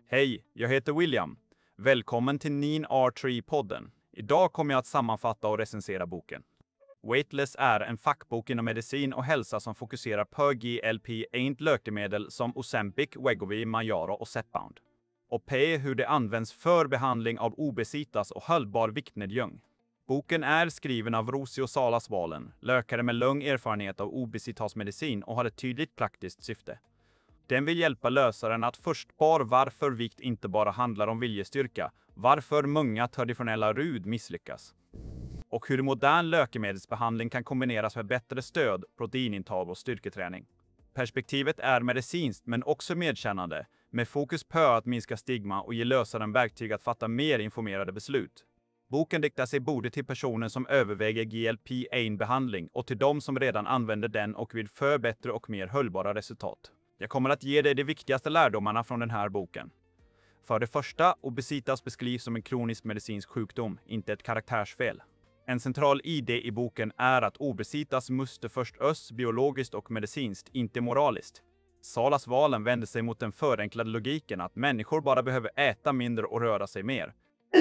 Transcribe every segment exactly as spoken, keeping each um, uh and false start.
Hej, jag heter William. Välkommen till Nine R tre-podden. Idag kommer jag att sammanfatta och recensera boken. Weightless är en fackbok inom medicin och hälsa som fokuserar på G L P ett läkemedel som Ozempic, Wegovy, Mounjaro och Zepbound. Och P hur det används för behandling av obesitas och hållbar viktnedgång. Boken är skriven av Rocio Salas Wahlen, läkare med lång erfarenhet av obesitasmedicin och har ett tydligt praktiskt syfte. Den vill hjälpa lösaren att förstå varför vikt inte bara handlar om viljestyrka, varför många traditionella rud misslyckas. Och hur modern läkemedelsbehandling kan kombineras med bättre stöd, proteinintag och styrketräning. Perspektivet är medicinskt men också medkännande, med fokus på att minska stigma och ge lösaren verktyg att fatta mer informerade beslut. Boken riktar sig både till personer som överväger G L P ett-behandling och till de som redan använder den och vill få bättre och mer hållbara resultat. Jag kommer att ge dig de viktigaste lärdomarna från den här boken. För det första, obesitas beskrivs som en kronisk medicinsk sjukdom, inte ett karaktärsfel. En central idé i boken är att obesitas måste förstös biologiskt och medicinskt, inte moraliskt. Salas Wahlen vänder sig mot den förenklade logiken att människor bara behöver äta mindre och röra sig mer.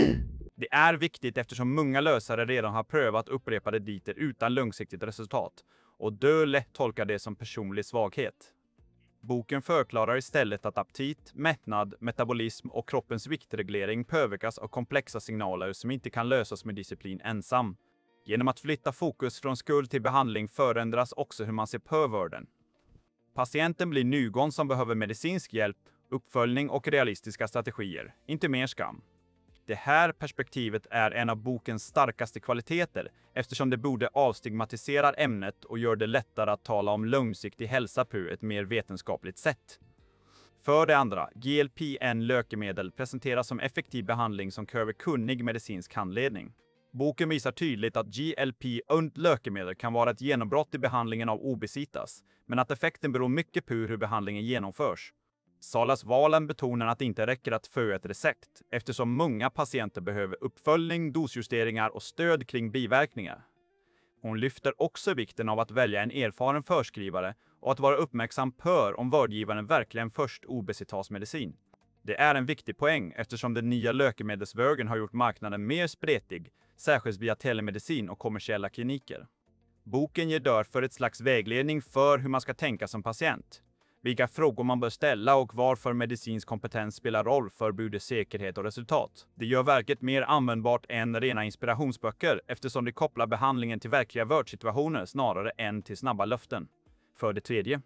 Det är viktigt eftersom många lösare redan har prövat upprepade dieter utan långsiktigt resultat och dö lätt tolkar det som personlig svaghet. Boken förklarar istället att aptit, mättnad, metabolism och kroppens viktreglering påverkas av komplexa signaler som inte kan lösas med disciplin ensam. Genom att flytta fokus från skuld till behandling förändras också hur man ser på vården. Patienten blir någon som behöver medicinsk hjälp, uppföljning och realistiska strategier, inte mer skam. Det här perspektivet är en av bokens starkaste kvaliteter eftersom det borde avstigmatisera ämnet och gör det lättare att tala om långsiktig hälsa på ett mer vetenskapligt sätt. För det andra, G L P ett-läkemedel presenteras som effektiv behandling som kräver kunnig medicinsk handledning. Boken visar tydligt att G L P ett-läkemedel kan vara ett genombrott i behandlingen av obesitas, men att effekten beror mycket på hur behandlingen genomförs. Salas Wahlen betonar att det inte räcker att få ett recept, eftersom många patienter behöver uppföljning, dosjusteringar och stöd kring biverkningar. Hon lyfter också vikten av att välja en erfaren förskrivare och att vara uppmärksam på om vårdgivaren verkligen först obesitasmedicin. Det är en viktig poäng eftersom den nya läkemedelsvågen har gjort marknaden mer spretig, särskilt via telemedicin och kommersiella kliniker. Boken ger därför ett slags vägledning för hur man ska tänka som patient. Vilka frågor man bör ställa och varför medicinsk kompetens spelar roll för både säkerhet och resultat. Det gör verket mer användbart än rena inspirationsböcker eftersom det kopplar behandlingen till verkliga vårdsituationer snarare än till snabba löften. För det tredje.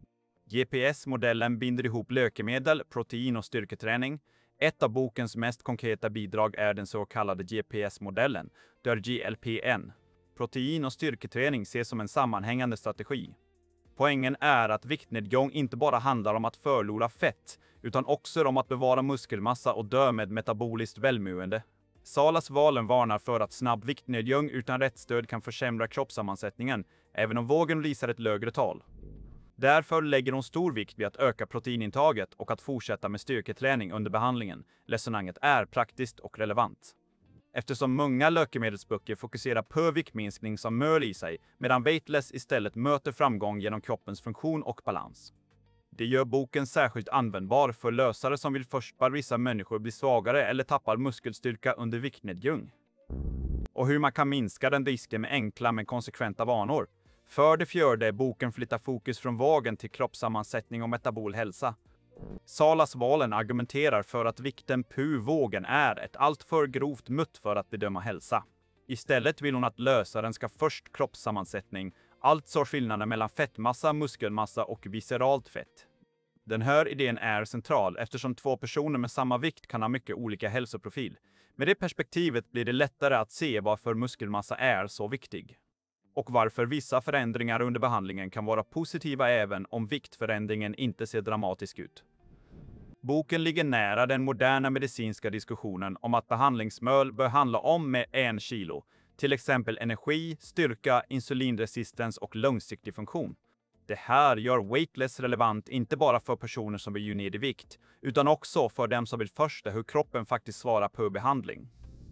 G P S-modellen binder ihop läkemedel, protein och styrketräning. Ett av bokens mest konkreta bidrag är den så kallade G P S-modellen, där G L P ett, protein och styrketräning ses som en sammanhängande strategi. Poängen är att viktnedgång inte bara handlar om att förlora fett, utan också om att bevara muskelmassa och därmed metaboliskt välmående. Salas Wahlen varnar för att snabb viktnedgång utan rätt stöd kan försämra kroppssammansättningen, även om vågen visar ett lägre tal. Därför lägger hon stor vikt vid att öka proteinintaget och att fortsätta med styrketräning under behandlingen. Resonemanget är praktiskt och relevant. Eftersom många läkemedelsböcker fokuserar på viktminskning som mål i sig, medan Weightless istället möter framgång genom kroppens funktion och balans. Det gör boken särskilt användbar för lösare som vill förstå vissa människor blir svagare eller tappar muskelstyrka under viktnedgång. Och hur man kan minska den risken med enkla men konsekventa vanor. För det fjärde, boken flyttar fokus från vågen till kroppssammansättning och metabol hälsa. Salas Wahlen argumenterar för att vikten på vågen är ett alltför grovt mått för att bedöma hälsa. Istället vill hon att lösaren ska först kroppssammansättning, alltså skillnaden mellan fettmassa, muskelmassa och visceralt fett. Den här idén är central eftersom två personer med samma vikt kan ha mycket olika hälsoprofil. Med det perspektivet blir det lättare att se varför muskelmassa är så viktig. Och varför vissa förändringar under behandlingen kan vara positiva även om viktförändringen inte ser dramatisk ut. Boken ligger nära den moderna medicinska diskussionen om att behandlingsmål bör handla om med en kilo, till exempel energi, styrka, insulinresistens och långsiktig funktion. Det här gör Weightless relevant inte bara för personer som vill gå ner i vikt, utan också för dem som vill förstå hur kroppen faktiskt svarar på behandling.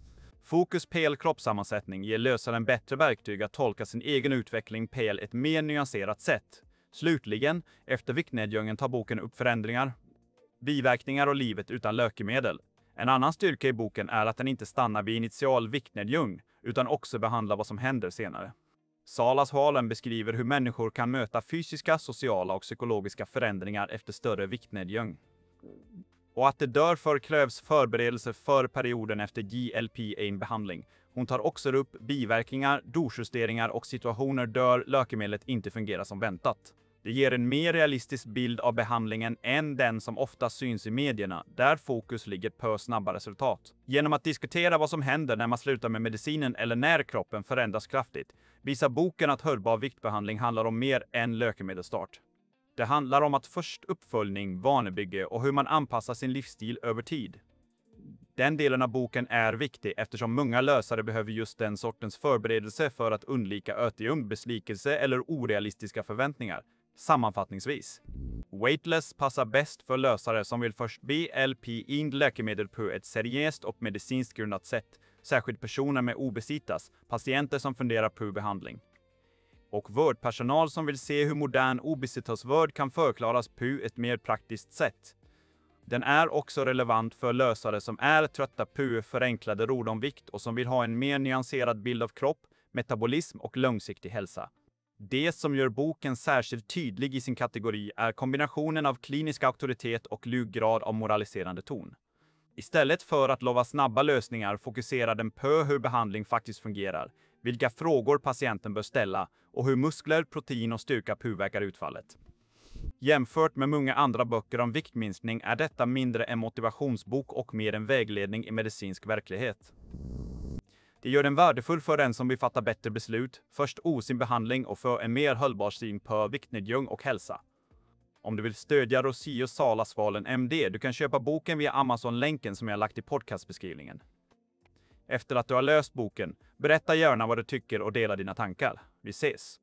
Fokus på kroppssammansättning ger lösaren bättre verktyg att tolka sin egen utveckling på ett mer nyanserat sätt. Slutligen, efter viktnedgången tar boken upp förändringar. biverkningar och livet utan läkemedel. En annan styrka i boken är att den inte stannar vid initial viktnedgång, utan också behandlar vad som händer senare. Salas Halen beskriver hur människor kan möta fysiska, sociala och psykologiska förändringar efter större viktnedgång. Och att det därför krävs förberedelser för perioden efter G L P ett behandling. Hon tar också upp biverkningar, dosjusteringar och situationer där läkemedlet inte fungerar som väntat. Det ger en mer realistisk bild av behandlingen än den som ofta syns i medierna, där fokus ligger på snabba resultat. Genom att diskutera vad som händer när man slutar med medicinen eller när kroppen förändras kraftigt, visar boken att hållbar viktbehandling handlar om mer än läkemedelsstart. Det handlar om att först uppföljning, vanebygge och hur man anpassar sin livsstil över tid. Den delen av boken är viktig eftersom många lösare behöver just den sortens förberedelse för att undvika ötium, besvikelse eller orealistiska förväntningar. Sammanfattningsvis. Weightless passar bäst för lösare som vill först B L P in läkemedel på ett seriöst och medicinskt grundat sätt, särskilt personer med obesitas, patienter som funderar på behandling. Och vårdpersonal som vill se hur modern obesitasvård kan förklaras på ett mer praktiskt sätt. Den är också relevant för lösare som är trötta på förenklade råd om vikt och som vill ha en mer nyanserad bild av kropp, metabolism och långsiktig hälsa. Det som gör boken särskilt tydlig i sin kategori är kombinationen av klinisk auktoritet och låg grad av moraliserande ton. Istället för att lova snabba lösningar fokuserar den på hur behandling faktiskt fungerar, vilka frågor patienten bör ställa och hur muskler, protein och styrka påverkar utfallet. Jämfört med många andra böcker om viktminskning är detta mindre en motivationsbok och mer en vägledning i medicinsk verklighet. Det gör den värdefull för den som vill fatta bättre beslut, först o sin behandling och för en mer hållbar syn på viktnedgång och hälsa. Om du vill stödja Rocio Salas Halen M D, du kan köpa boken via Amazon-länken som jag lagt i podcastbeskrivningen. Efter att du har läst boken, berätta gärna vad du tycker och dela dina tankar. Vi ses!